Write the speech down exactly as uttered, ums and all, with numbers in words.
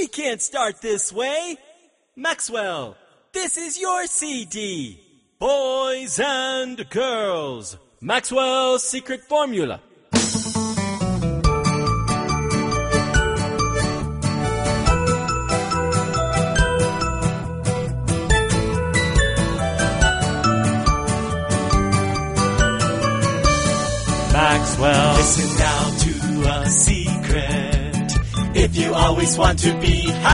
We can't start this way. Maxwell, this is your C D. Boys and girls. Maxwell's secret formula. Maxwell. Listen now to a secret. If you always want to be happy.